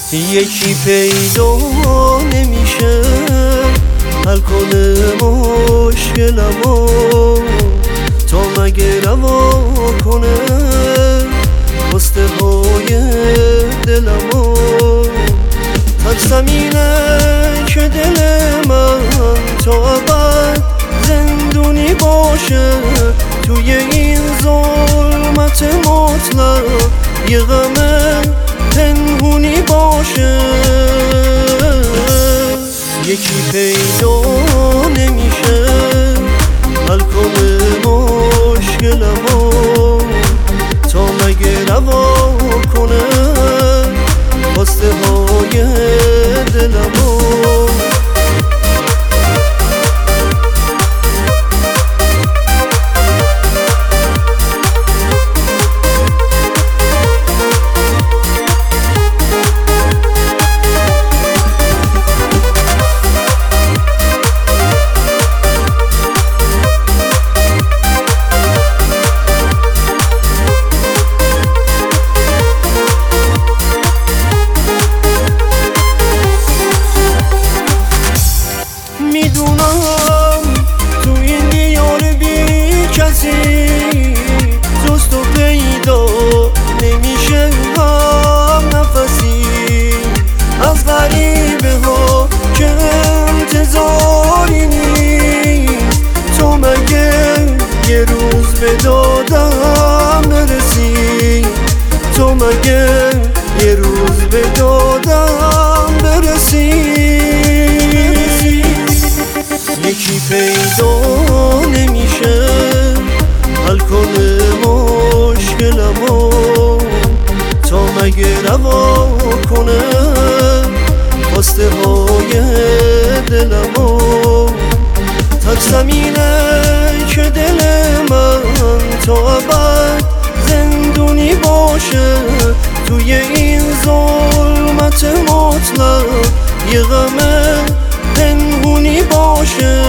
یکی پیدا نمیشه حل کنه مشکلمو، تا مگه روا کنه خواسته های دلمو. ترسم اینه که دل من تا ابد زندونی باشه توی این ظلمت مطلق، یه غم پنهونی باشه. یکی پیدا نمیشه حل کنه مشکلمو، تا مگه روا کنه خواسته های دلمو. میدونم تو این دیار بی کسی جز تو پیدا نمیشه هم نفسی، از غریبه ها که انتظاری نیست. تو مگه یه روز به دادم برسی، تو مگه یه روز به دادم برسی. یکی پیدا نمیشه حل کنه مشکلمو، تا مگه روا کنه خواسته های دلمو. ترسم اینه که دل من تا ابد زندونی باشه توی این ظلمت مطلق، یه غم پنهونی باشه.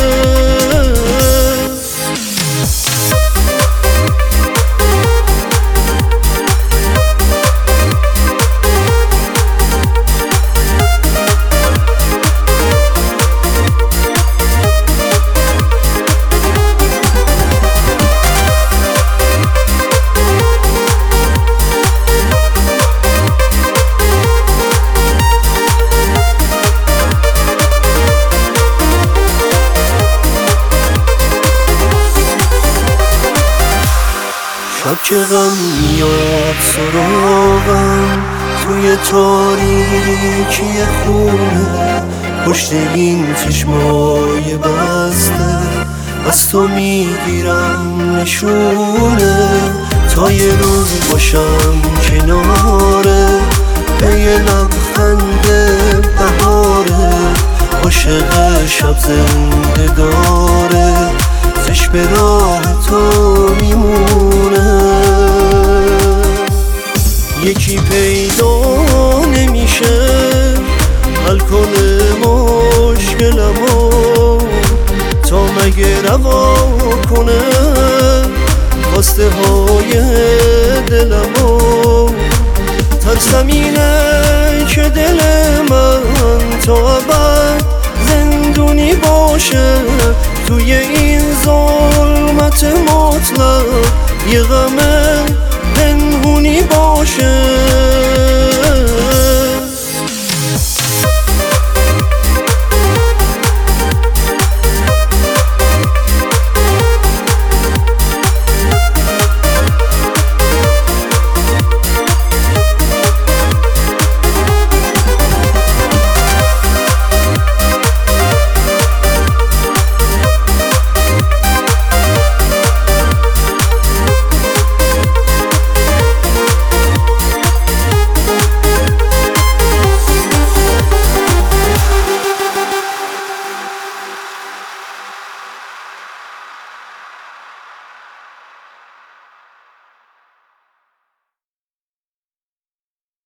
شب که غم میاد سراغم توی تاریکی خونه، پشت این چشمای بسته از تو میگیرم نشونه، تا یه روز باشم کناره به یه لبخند بهاره. عاشق شب زنده داره زش به راه تو میمونه. یکی پیدا نمیشه حل کنه مشکلمو، تا مگه روا کنه خواسته های دلمو. ترسم اینه که دل من تا ابد زندونی باشه توی این ظلمت مطلق، یه غم